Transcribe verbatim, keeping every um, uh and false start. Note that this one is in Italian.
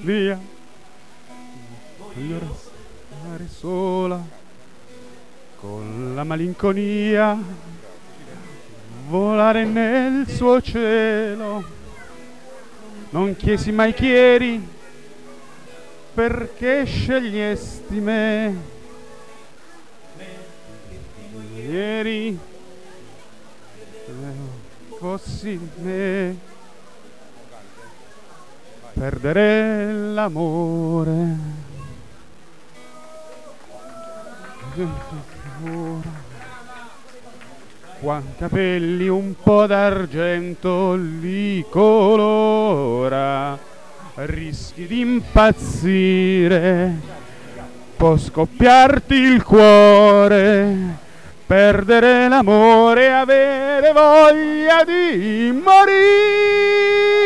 follia, voglio restare sola con la malinconia, volare nel suo cielo. Non chiesi mai chi eri, perché scegliesti me. Ieri fossi me, perdere l'amore. Qua capelli un po' d'argento li colora, rischi di impazzire, può scoppiarti il cuore, perdere l'amore e avere voglia di morire.